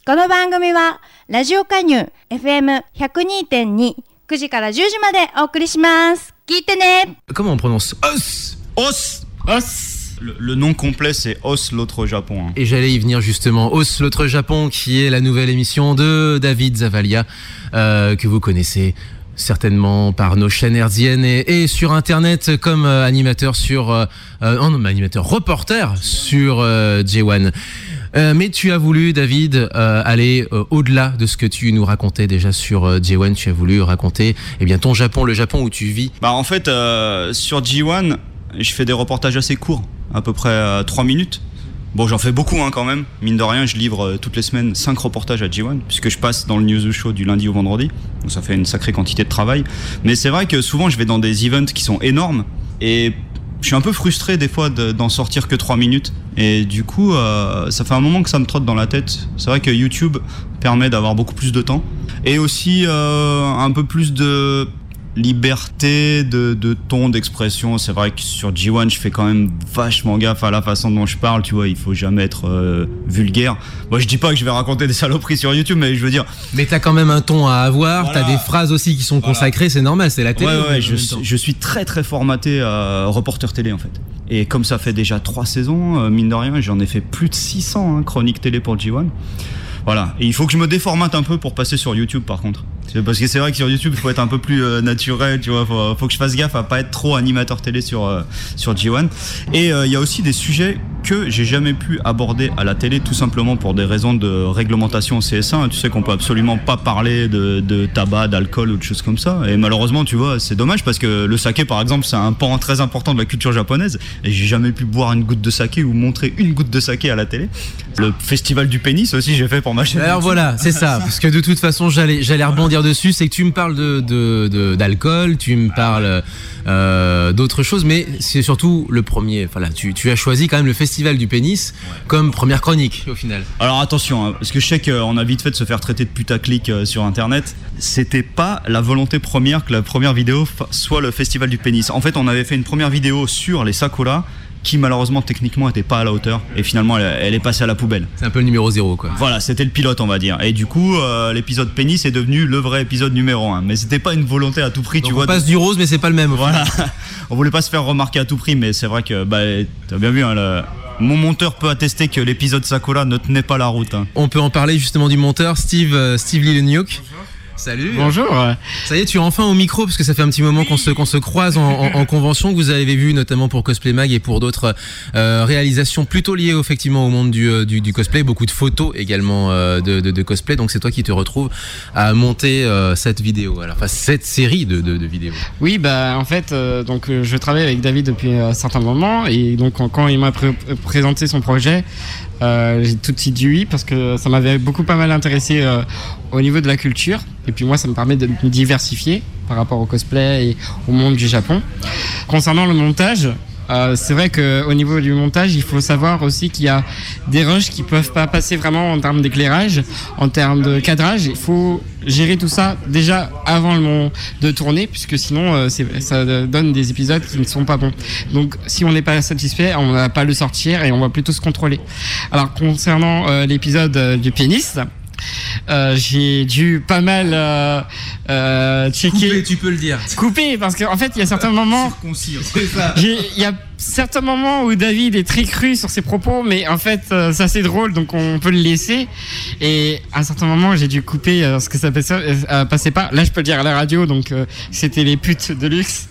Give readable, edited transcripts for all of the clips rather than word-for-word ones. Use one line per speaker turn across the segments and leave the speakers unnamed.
この番組はラジオ加入 FM102.2 9時から10時までお送りします。聞いてね。
Comment on prononce Os?
Le nom complet, c'est Os, l'autre Japon.
Et j'allais y venir justement. Os, l'autre Japon, qui est la nouvelle émission de David Zavalia, que vous connaissez certainement par nos chaînes hertziennes et sur Internet comme animateur reporter sur J1. Mais tu as voulu, David, aller au-delà de ce que tu nous racontais déjà sur J1. Tu as voulu raconter ton Japon, le Japon où tu vis.
En fait, sur J1, je fais des reportages assez courts, à peu près 3 minutes. Bon, j'en fais beaucoup quand même. Mine de rien, je livre toutes les semaines 5 reportages à J1, puisque je passe dans le News Show du lundi au vendredi. Donc ça fait une sacrée quantité de travail. Mais c'est vrai que souvent, je vais dans des events qui sont énormes. Et je suis un peu frustré des fois d'en sortir que 3 minutes. Et du coup, ça fait un moment que ça me trotte dans la tête. C'est vrai que YouTube permet d'avoir beaucoup plus de temps. Et aussi un peu plus de liberté de ton, d'expression. C'est vrai que sur J1, je fais quand même vachement gaffe à la façon dont je parle, tu vois, il faut jamais être vulgaire. Moi, je dis pas que je vais raconter des saloperies sur YouTube, mais je veux dire...
Mais t'as quand même un ton à avoir, voilà. T'as des phrases aussi qui sont consacrées, c'est normal, c'est la télé.
Ouais, je suis très très formaté reporter télé en fait. Et comme ça fait déjà 3 saisons, mine de rien, j'en ai fait plus de 600 chroniques télé pour J1. Voilà, et il faut que je me déformate un peu pour passer sur YouTube par contre. Parce que c'est vrai que sur YouTube, il faut être un peu plus naturel, tu vois, faut que je fasse gaffe à pas être trop animateur télé sur J1. Et il y a aussi des sujets que j'ai jamais pu aborder à la télé, tout simplement pour des raisons de réglementation au CSA. Tu sais qu'on peut absolument pas parler de tabac, d'alcool ou de choses comme ça. Et malheureusement, tu vois, c'est dommage parce que le saké, par exemple, c'est un pan très important de la culture japonaise. Et j'ai jamais pu boire une goutte de saké ou montrer une goutte de saké à la télé. Le festival du pénis aussi, j'ai fait pour ma chaîne.
Alors voilà, c'est ça. Parce que de toute façon, j'allais rebondir dessus. C'est que tu me parles d'alcool, tu me parles d'autres choses, mais c'est surtout le premier. Voilà, tu as choisi quand même le festival du pénis comme première chronique au final.
Alors attention, parce que je sais qu'on a vite fait de se faire traiter de putaclic sur Internet. C'était pas la volonté première que la première vidéo soit le festival du pénis. En fait, on avait fait une première vidéo sur les sakura qui malheureusement techniquement était pas à la hauteur et finalement elle est passée à la poubelle.
C'est un peu le numéro 0 quoi.
Voilà, c'était le pilote on va dire. Et du coup l'épisode pénis est devenu le vrai épisode numéro 1. Mais c'était pas une volonté à tout prix.
Donc
tu
on
vois.
On passe du rose mais c'est pas le même.
Voilà. On voulait pas se faire remarquer à tout prix, mais c'est vrai que t'as bien vu mon monteur peut attester que l'épisode Sakura ne tenait pas la route.
On peut en parler justement du monteur Steve Lileniuk. Salut.
Bonjour.
Ça y est, tu es enfin au micro parce que ça fait un petit moment qu'on se croise en convention, que vous avez vu notamment pour Cosplay Mag et pour d'autres réalisations plutôt liées effectivement au monde du cosplay, beaucoup de photos également de cosplay. Donc c'est toi qui te retrouves à monter cette vidéo, cette série de vidéos.
Oui, en fait, donc je travaille avec David depuis un certain moment et donc quand il m'a présenté son projet, j'ai tout de suite dit oui parce que ça m'avait pas mal intéressé au niveau de la culture et puis moi ça me permet de me diversifier par rapport au cosplay et au monde du Japon. Concernant le montage, c'est vrai qu'au niveau du montage, il faut savoir aussi qu'il y a des rushs qui peuvent pas passer vraiment en termes d'éclairage, en termes de cadrage. Il faut gérer tout ça déjà avant de tourner, puisque sinon ça donne des épisodes qui ne sont pas bons. Donc si on n'est pas satisfait, on va pas le sortir et on va plutôt se contrôler. Alors concernant l'épisode du pénis, j'ai dû pas mal checker.
Couper, tu peux le dire.
Couper, parce qu'en fait, il y a certains moments.
C'est ça.
Il y a certains moments où David est très cru sur ses propos, mais en fait, c'est assez drôle, donc on peut le laisser. Et à un certain moment, j'ai dû couper ce que ça passait pas. Là, je peux le dire à la radio, donc c'était les putes de luxe.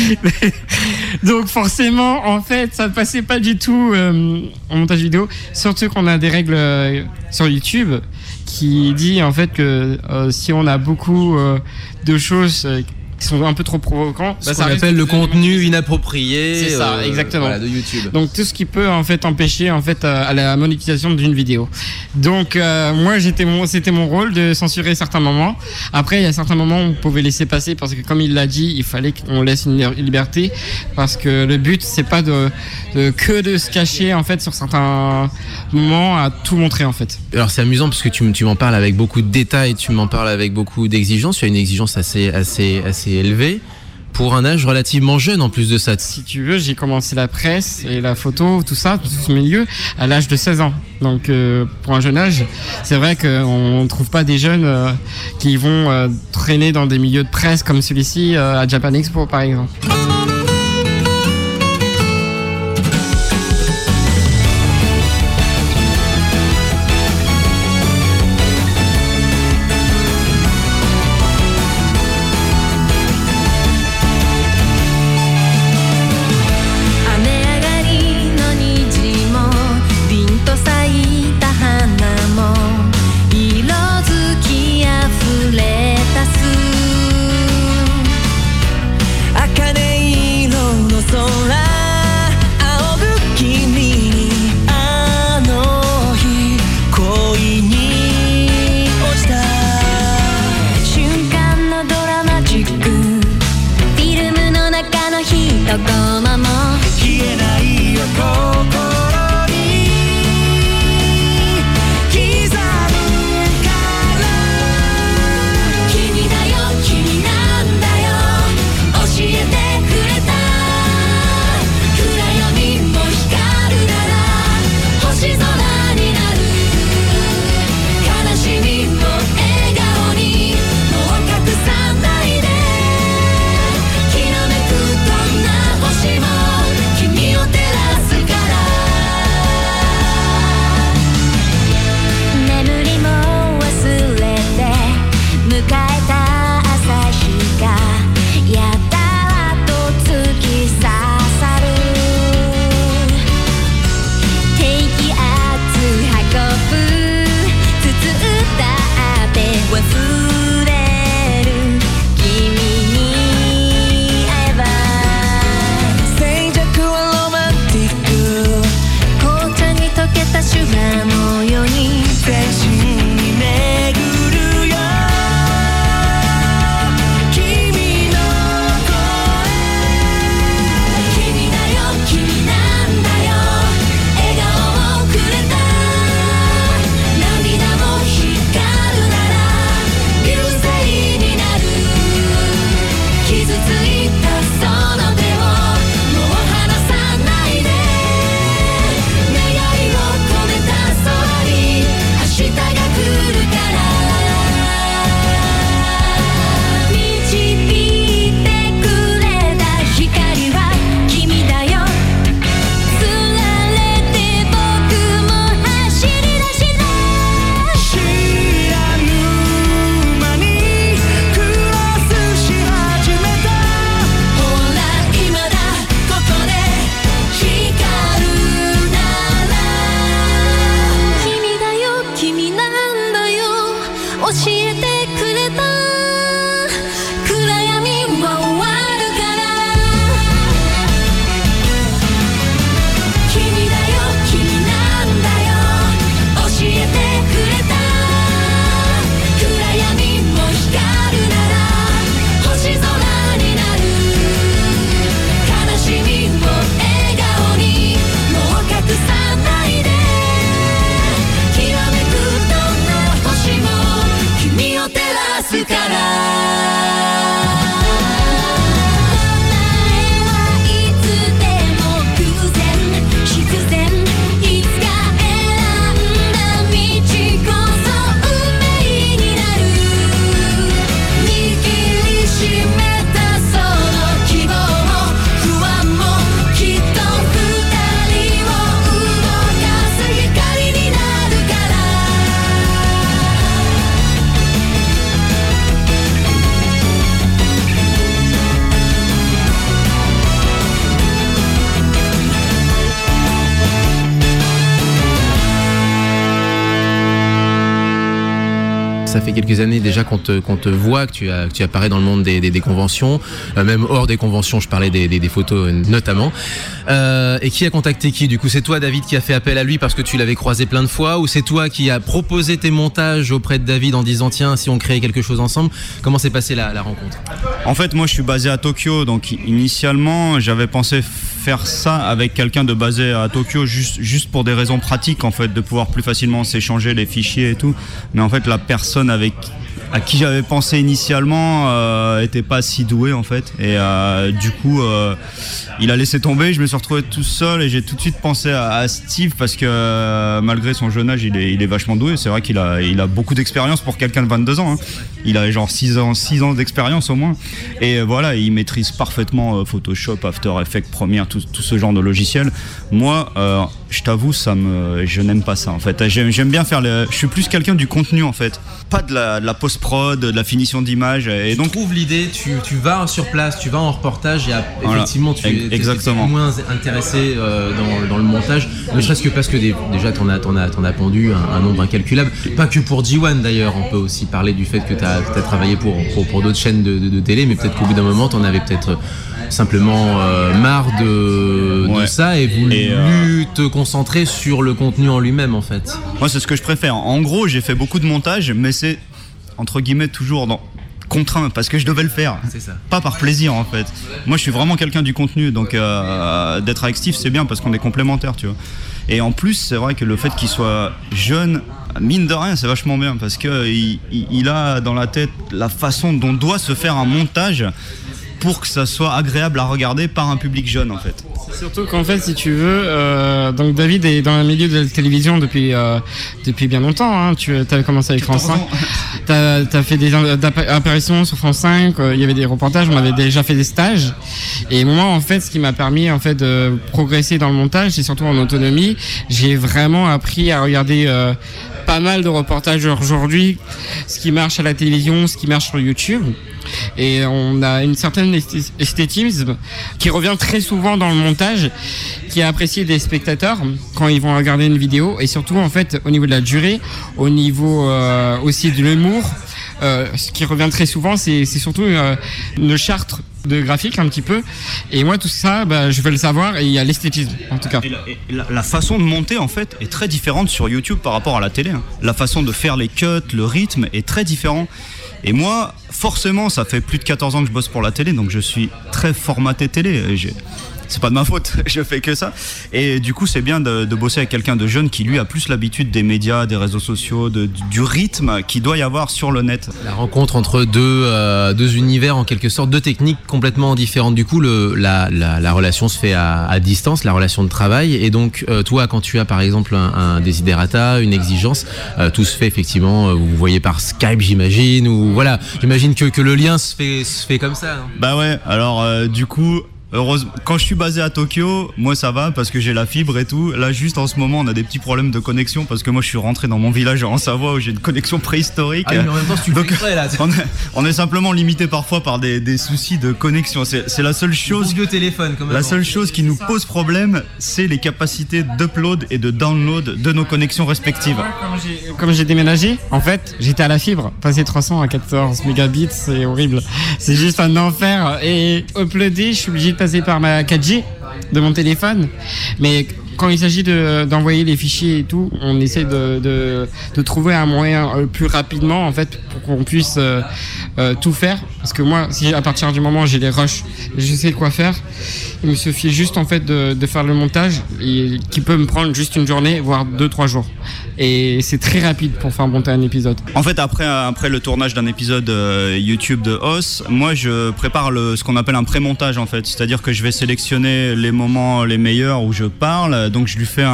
Donc forcément en fait ça ne passait pas du tout en montage vidéo, surtout qu'on a des règles sur YouTube qui dit en fait que si on a beaucoup de choses qui sont un peu trop provocants,
ce qu'on appelle le contenu inapproprié.
C'est ça, exactement.
Voilà, de YouTube.
Donc tout ce qui peut en fait empêcher en fait à la monétisation d'une vidéo. Donc moi c'était mon rôle de censurer certains moments. Après il y a certains moments où on pouvait laisser passer parce que comme il l'a dit, il fallait qu'on laisse une liberté parce que le but c'est pas de se cacher en fait sur certains moments à tout montrer en fait.
Alors c'est amusant parce que tu m'en parles avec beaucoup de détails, tu m'en parles avec beaucoup d'exigences. Tu as une exigence assez élevée pour un âge relativement jeune en plus de ça.
Si tu veux, j'ai commencé la presse et la photo, tout ce milieu, à l'âge de 16 ans. Donc pour un jeune âge, c'est vrai qu'on ne trouve pas des jeunes qui vont traîner dans des milieux de presse comme celui-ci à Japan Expo par exemple.
Ça fait quelques années déjà qu'on te voit, que tu apparais dans le monde des conventions, même hors des conventions, je parlais des photos notamment. Et qui a contacté qui? Du coup, c'est toi, David, qui a fait appel à lui parce que tu l'avais croisé plein de fois, ou c'est toi qui a proposé tes montages auprès de David en disant tiens, si on créait quelque chose ensemble? Comment s'est passée la rencontre?
En fait, moi je suis basé à Tokyo, donc initialement j'avais pensé faire ça avec quelqu'un de basé à Tokyo juste pour des raisons pratiques, en fait, de pouvoir plus facilement s'échanger les fichiers et tout. Mais en fait, la personne avec à qui j'avais pensé initialement était pas si doué en fait. Et du coup, il a laissé tomber. Je me suis retrouvé tout seul et j'ai tout de suite pensé à Steve parce que malgré son jeune âge, il est vachement doué. C'est vrai qu'il a beaucoup d'expérience pour quelqu'un de 22 ans. Hein. Il a genre 6 ans d'expérience au moins. Et voilà, il maîtrise parfaitement Photoshop, After Effects, Premiere, tout ce genre de logiciel. Moi, je t'avoue, je n'aime pas ça en fait. J'aime bien faire je suis plus quelqu'un du contenu en fait, pas de la post-prod, de la finition d'image. Et donc,
tu trouves l'idée, tu vas sur place, tu vas en reportage et effectivement tu es moins intéressé dans le montage, ne serait-ce que parce que déjà t'en as pondu un nombre incalculable. Pas que pour G1 d'ailleurs, on peut aussi parler du fait que t'as travaillé pour d'autres chaînes de télé, mais peut-être qu'au bout d'un moment t'en avais peut-être simplement marre de ça et voulu te concentrer sur le contenu en lui-même en fait.
Moi c'est ce que je préfère. En gros j'ai fait beaucoup de montage, mais c'est entre guillemets toujours contraint parce que je devais le faire.
C'est ça.
Pas par plaisir en fait. Moi je suis vraiment quelqu'un du contenu, donc d'être avec Steve c'est bien parce qu'on est complémentaires, tu vois. Et en plus c'est vrai que le fait qu'il soit jeune, mine de rien c'est vachement bien parce que il a dans la tête la façon dont doit se faire un montage pour que ça soit agréable à regarder par un public jeune en fait.
Surtout qu'en fait, si tu veux, donc David est dans le milieu de la télévision depuis bien longtemps. Hein. Tu avais commencé avec France 5. T'as fait des apparitions sur France 5. Il y avait des reportages. On avait déjà fait des stages. Et moi, en fait, ce qui m'a permis en fait de progresser dans le montage, c'est surtout en autonomie. J'ai vraiment appris à regarder pas mal de reportages aujourd'hui, ce qui marche à la télévision, ce qui marche sur YouTube. Et on a une certaine esthétisme qui revient très souvent dans le montage, qui est apprécié des spectateurs quand ils vont regarder une vidéo, et surtout en fait au niveau de la durée, au niveau aussi de l'humour. Ce qui revient très souvent, c'est surtout une charte de graphique un petit peu. Et moi tout ça, je veux le savoir, et il y a l'esthétisme en tout cas.
Et la façon de monter en fait est très différente sur YouTube par rapport à la télé. Hein. La façon de faire les cuts, le rythme est très différent. Et moi, forcément, ça fait plus de 14 ans que je bosse pour la télé, donc je suis très formaté télé. C'est pas de ma faute, je fais que ça. Et du coup, c'est bien de bosser avec quelqu'un de jeune qui, lui, a plus l'habitude des médias, des réseaux sociaux, du rythme qu'il doit y avoir sur le net.
La rencontre entre deux univers, en quelque sorte, deux techniques complètement différentes. Du coup, la relation se fait à distance, la relation de travail. Et donc, toi, quand tu as, par exemple, un desiderata, une exigence, tout se fait effectivement, vous voyez par Skype, j'imagine, ou voilà. J'imagine que le lien se fait comme ça. Hein.
Bah ouais, alors du coup... Heureusement, quand je suis basé à Tokyo, moi ça va parce que j'ai la fibre et tout. Là, juste en ce moment, on a des petits problèmes de connexion parce que moi je suis rentré dans mon village en Savoie où j'ai une connexion préhistorique.
Ah oui, mais en même temps, si tu le fais là,
on est simplement limité parfois par des soucis de connexion. C'est la seule chose.
Vieux téléphone, quand même.
La seule chose qui nous pose problème, c'est les capacités d'upload et de download de nos connexions respectives.
Comme j'ai déménagé, en fait, j'étais à la fibre. Passer 300 à 14 mégabits, c'est horrible. C'est juste un enfer. Et uploader, je suis obligé de passer par ma 4G de mon téléphone, mais quand il s'agit d'envoyer les fichiers et tout, on essaie de trouver un moyen plus rapidement en fait pour qu'on puisse tout faire, parce que moi si à partir du moment où j'ai les rushs, je sais quoi faire, il me suffit juste en fait de faire le montage et qui peut me prendre juste une journée voire 2-3 jours, et c'est très rapide pour faire monter un épisode.
En fait après le tournage d'un épisode YouTube de Os, moi je prépare ce qu'on appelle un pré-montage en fait, c'est-à-dire que je vais sélectionner les moments les meilleurs où je parle, donc je lui fais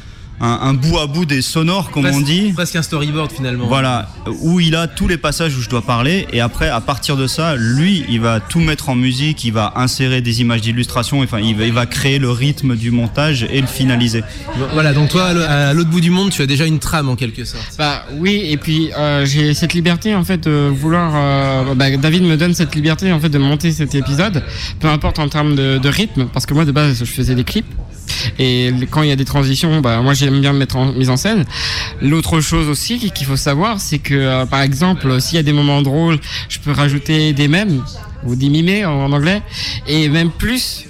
un bout à bout des sonores, comme on dit.
Presque un storyboard finalement.
Voilà, où il a tous les passages où je dois parler, et après à partir de ça, lui il va tout mettre en musique, il va insérer des images d'illustration, enfin il va créer le rythme du montage et le finaliser.
Voilà, donc toi à l'autre bout du monde, tu as déjà une trame en quelque sorte.
Oui, et puis j'ai cette liberté en fait de vouloir David me donne cette liberté en fait de monter cet épisode, peu importe en termes de rythme, parce que moi de base je faisais des clips. Et quand il y a des transitions, moi j'aime bien me mettre en mise en scène. L'autre chose aussi qu'il faut savoir, c'est que par exemple, s'il y a des moments drôles, je peux rajouter des mèmes ou des mimés en anglais, et même plus.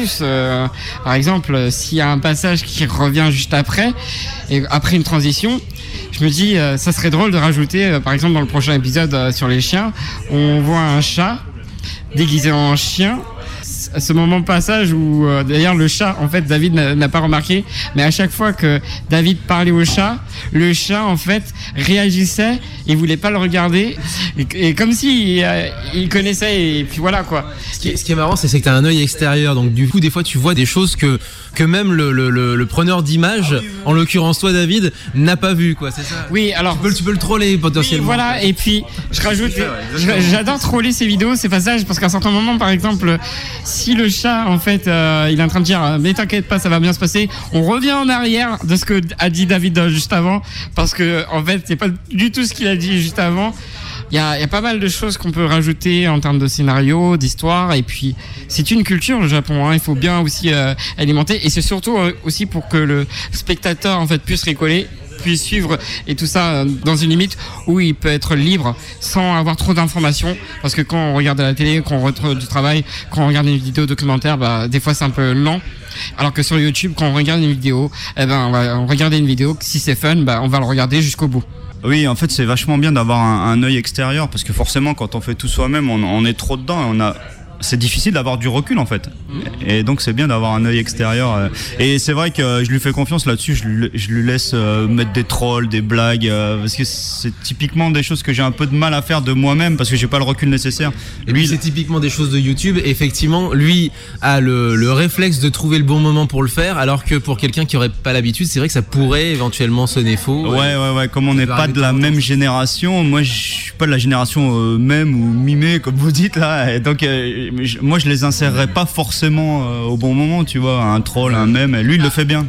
Par exemple, s'il y a un passage qui revient juste après, et après une transition, je me dis ça serait drôle de rajouter, par exemple dans le prochain épisode sur les chiens, on voit un chat déguisé en chien. ce moment passage où d'ailleurs le chat, en fait, David n'a pas remarqué, mais à chaque fois que David parlait au chat, le chat en fait réagissait, il voulait pas le regarder, et comme si il connaissait, et puis voilà quoi.
Ce qui est marrant, c'est que t'as un œil extérieur, donc du coup des fois tu vois des choses que même le preneur d'image, en l'occurrence toi David, n'a pas vu quoi, c'est ça.
Oui, alors
tu peux le troller potentiellement.
Oui, voilà, et puis je rajoute, j'adore troller ces vidéos, ces passages, parce qu'à un certain moment, par exemple, si le chat en fait il est en train de dire mais t'inquiète pas, ça va bien se passer, on revient en arrière de ce que a dit David juste avant, parce que en fait c'est pas du tout ce qu'il a dit juste avant. Il y a pas mal de choses qu'on peut rajouter en termes de scénario, d'histoire, et puis c'est une culture le Japon, hein, il faut bien aussi alimenter, et c'est surtout aussi pour que le spectateur en fait puisse rigoler, puisse suivre, et tout ça dans une limite où il peut être libre sans avoir trop d'informations, parce que quand on regarde à la télé, quand on rentre du travail, quand on regarde une vidéo documentaire, bah des fois c'est un peu lent, alors que sur YouTube quand on regarde une vidéo, on va regarder une vidéo, si c'est fun, on va le regarder jusqu'au bout.
Oui, en fait, c'est vachement bien d'avoir un œil extérieur, parce que forcément, quand on fait tout soi-même, on est trop dedans et c'est difficile d'avoir du recul en fait, et donc c'est bien d'avoir un œil extérieur, et c'est vrai que je lui fais confiance là-dessus, je lui laisse mettre des trolls, des blagues, parce que c'est typiquement des choses que j'ai un peu de mal à faire de moi-même parce que j'ai pas le recul nécessaire.
Et lui, c'est typiquement des choses de YouTube, effectivement lui a le réflexe de trouver le bon moment pour le faire, alors que pour quelqu'un qui aurait pas l'habitude, c'est vrai que ça pourrait éventuellement sonner faux.
Ouais, comme on n'est pas de la même génération, moi je suis pas de la génération même ou mimée comme vous dites là, et donc moi je les insérerais pas forcément au bon moment, tu vois, un troll, un mème, lui il le fait bien.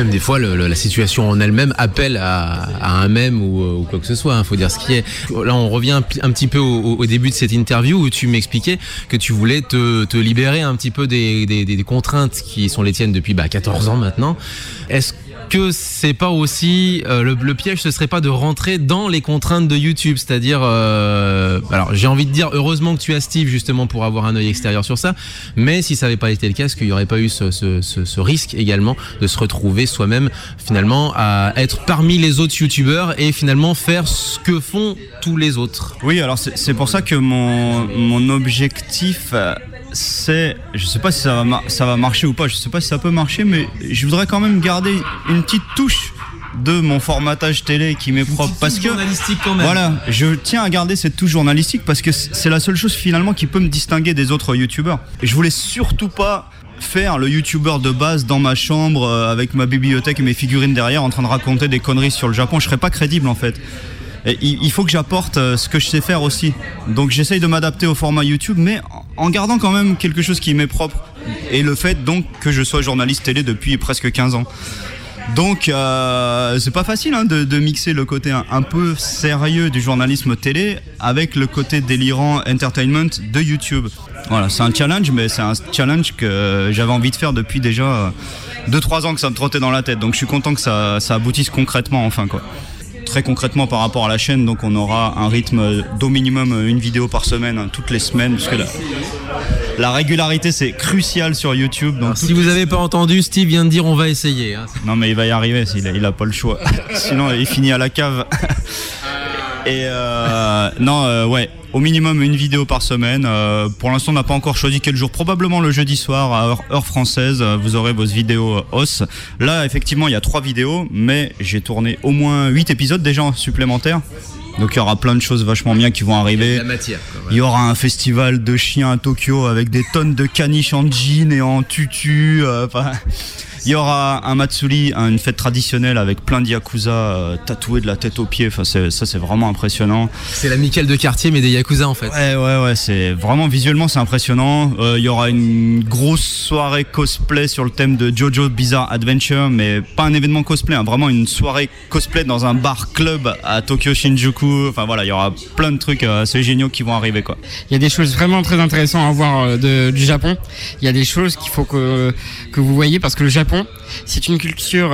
même des fois, la situation en elle-même appelle à un mème ou quoi que ce soit. Faut dire ce qui est. Là, on revient un petit peu au début de cette interview où tu m'expliquais que tu voulais te libérer un petit peu des contraintes qui sont les tiennes depuis 14 ans maintenant. Est-ce que c'est pas aussi le piège, ce serait pas de rentrer dans les contraintes de YouTube, c'est-à-dire alors j'ai envie de dire heureusement que tu as Steve justement pour avoir un œil extérieur sur ça, mais si ça avait pas été le cas, est-ce qu'il y aurait pas eu ce risque également de se retrouver soi-même finalement à être parmi les autres YouTubeurs et finalement faire ce que font tous les autres?
Oui, alors c'est pour ça que mon objectif c'est, je sais pas si ça va marcher ou pas, je sais pas si ça peut marcher, mais je voudrais quand même garder une petite touche de mon formatage télé qui m'est propre, parce que
journalistique quand même.
Voilà, je tiens à garder cette touche journalistique parce que c'est la seule chose finalement qui peut me distinguer des autres youtubeurs. Et je voulais surtout pas faire le youtubeur de base dans ma chambre avec ma bibliothèque et mes figurines derrière en train de raconter des conneries sur le Japon. Je serais pas crédible en fait. Et il faut que j'apporte ce que je sais faire aussi. Donc j'essaye de m'adapter au format YouTube, mais en gardant quand même quelque chose qui m'est propre. Et le fait donc que je sois journaliste télé depuis presque 15 ans. Donc c'est pas facile de mixer le côté un peu sérieux du journalisme télé avec le côté délirant entertainment de YouTube. Voilà, c'est un challenge, mais c'est un challenge que j'avais envie de faire depuis déjà 2-3 ans que ça me trottait dans la tête. Donc je suis content que ça aboutisse concrètement enfin quoi. Très concrètement par rapport à la chaîne, donc on aura un rythme d'au minimum une vidéo par semaine, toutes les semaines, parce que la régularité c'est crucial sur YouTube. Donc
si vous n'avez pas entendu, Steve vient de dire on va essayer.
Non mais il va y arriver, il a pas le choix. Sinon il finit à la cave. Et ouais, au minimum une vidéo par semaine. Pour l'instant on n'a pas encore choisi quel jour, probablement le jeudi soir à heure française, vous aurez vos vidéos os. Là effectivement il y a 3 vidéos, mais j'ai tourné au moins 8 épisodes déjà supplémentaires. Donc il y aura plein de choses vachement bien qui vont arriver.
La matière, quoi, ouais.
Il y aura un festival de chiens à Tokyo avec des tonnes de caniches en jean et en tutu. Il y aura un Matsuri, une fête traditionnelle avec plein de yakuza tatoués de la tête aux pieds. Enfin, c'est vraiment impressionnant.
C'est la Michael de quartier, mais des yakuza en fait.
Ouais, c'est vraiment visuellement c'est impressionnant. Il y aura une grosse soirée cosplay sur le thème de JoJo Bizarre Adventure, mais pas un événement cosplay, vraiment une soirée cosplay dans un bar club à Tokyo Shinjuku. Enfin voilà, il y aura plein de trucs assez géniaux qui vont arriver quoi.
Il y a des choses vraiment très intéressantes à voir du Japon. Il y a des choses qu'il faut que vous voyez parce que le Japon, c'est une culture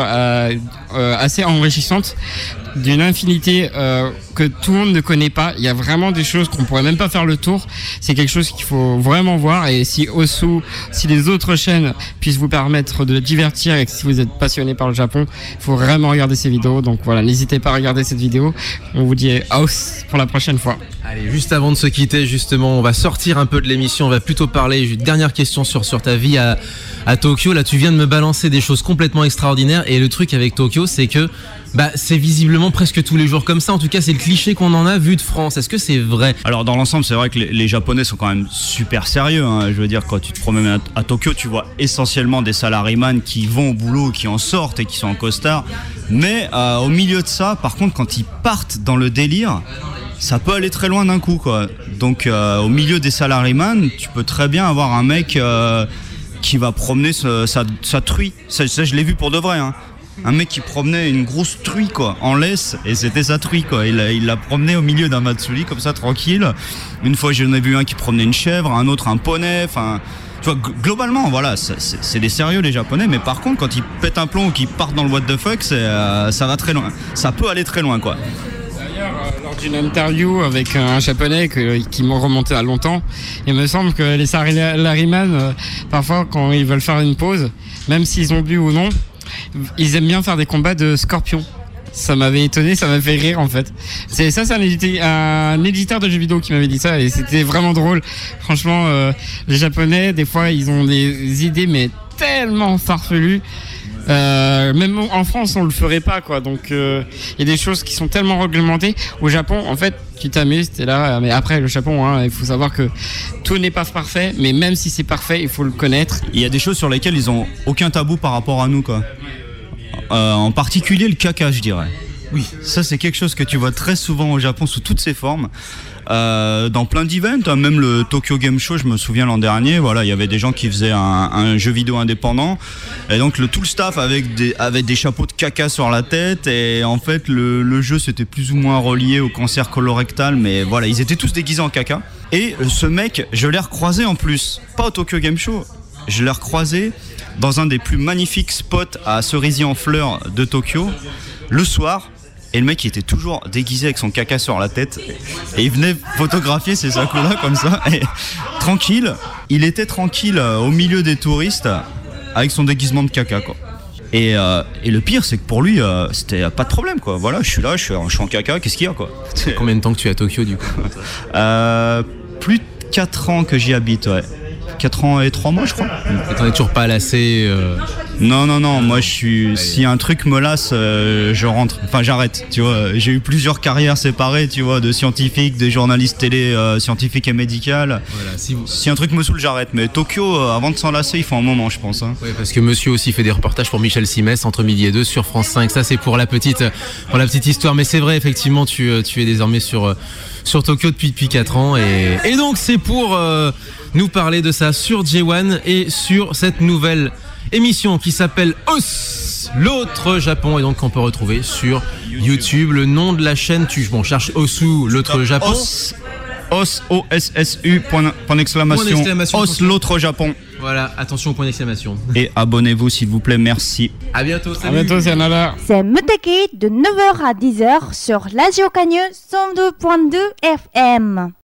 assez enrichissante, d'une infinité que tout le monde ne connaît pas. Il y a vraiment des choses qu'on pourrait même pas faire le tour. C'est quelque chose qu'il faut vraiment voir. Et si les autres chaînes puissent vous permettre de divertir et que si vous êtes passionné par le Japon, il faut vraiment regarder ces vidéos. Donc voilà, n'hésitez pas à regarder cette vidéo. On vous dit house pour la prochaine fois.
Allez, juste avant de se quitter, justement, on va sortir un peu de l'émission. On va plutôt parler. Dernière question sur ta vie à Tokyo. Là, tu viens de me balancer des choses complètement extraordinaires. Et le truc avec Tokyo, c'est que c'est visiblement presque tous les jours comme ça. En tout cas, c'est le cliché qu'on en a vu de France. Est-ce que c'est vrai?
Alors, dans l'ensemble, c'est vrai que les Japonais sont quand même super sérieux. Je veux dire, quand tu te promènes à Tokyo, tu vois essentiellement des salaryman qui vont au boulot, qui en sortent et qui sont en costard. Mais au milieu de ça, par contre, quand ils partent dans le délire, ça peut aller très loin d'un coup, quoi. Donc, au milieu des salaryman, tu peux très bien avoir un mec qui va promener sa truie. Ça, je l'ai vu pour de vrai. Un mec qui promenait une grosse truie quoi, en laisse, et c'était sa truie quoi. Il l'a promené au milieu d'un Matsuri comme ça tranquille. Une fois j'en ai vu un qui promenait une chèvre, un autre un poney. Enfin, tu vois, globalement voilà, c'est des sérieux les Japonais. Mais par contre quand ils pètent un plomb ou qu'ils partent dans le what the fuck, ça va très loin. Ça peut aller très loin quoi.
D'ailleurs, lors d'une interview avec un Japonais qui m'ont remonté à longtemps, il me semble que les salaryman, parfois quand ils veulent faire une pause, même s'ils ont bu ou non, ils aiment bien faire des combats de scorpions. Ça m'avait étonné, ça m'a fait rire en fait. C'est un éditeur de jeux vidéo qui m'avait dit ça et c'était vraiment drôle. Franchement, les Japonais, des fois, ils ont des idées mais tellement farfelues. Même en France, on le ferait pas quoi. Donc, il y a des choses qui sont tellement réglementées. Au Japon, en fait, tu t'amuses, t'es là. Mais après, le Japon, il faut savoir que tout n'est pas parfait. Mais même si c'est parfait, il faut le connaître.
Il y a des choses sur lesquelles ils ont aucun tabou par rapport à nous quoi. En particulier le caca, je dirais.
Oui.
Ça, c'est quelque chose que tu vois très souvent au Japon sous toutes ses formes. Dans plein d'events, même le Tokyo Game Show, je me souviens l'an dernier, voilà, il y avait des gens qui faisaient un jeu vidéo indépendant, et donc tout le staff avec des chapeaux de caca sur la tête, et en fait le jeu c'était plus ou moins relié au cancer colorectal, mais voilà, ils étaient tous déguisés en caca. Et ce mec, je l'ai recroisé en plus, pas au Tokyo Game Show, je l'ai recroisé dans un des plus magnifiques spots à Cerisier-en-Fleurs de Tokyo, le soir. Et le mec il était toujours déguisé avec son caca sur la tête et il venait photographier ses sakuras comme ça et tranquille, il était tranquille au milieu des touristes avec son déguisement de caca quoi. Et le pire c'est que pour lui c'était pas de problème quoi. Voilà, je suis là, je suis en caca, qu'est-ce qu'il y a quoi.
Combien de temps que tu es à Tokyo du coup?
Plus de 4 ans que j'y habite, ouais. 4 ans et 3 mois je crois.
Et t'en es toujours pas lassé
Non, moi je suis. Si un truc me lasse, je rentre. Enfin, j'arrête. Tu vois, j'ai eu plusieurs carrières séparées, tu vois, de scientifique, de journaliste télé, scientifique et médical.
Voilà,
si un truc me saoule, j'arrête. Mais Tokyo, avant de s'en lasser, il faut un moment, je pense. Hein.
Ouais, parce que monsieur aussi fait des reportages pour Michel Simès entre midi et 2 sur France 5. Ça, c'est pour la petite histoire. Mais c'est vrai, effectivement, tu es désormais sur Tokyo depuis 4 ans. Et donc, c'est pour nous parler de ça sur J1 et sur cette nouvelle émission qui s'appelle OS, l'autre Japon, et donc qu'on peut retrouver sur YouTube. Le nom de la chaîne, cherche Osu, l'autre Japon.
OS, OSSU, point d'exclamation. OS, l'autre Japon.
Voilà, attention au point d'exclamation.
Et abonnez-vous s'il vous plaît, merci.
À bientôt, salut.
À bientôt, c'est Nala.
C'est Muteki de 9h à 10h sur Radio Canyon 102.2 FM.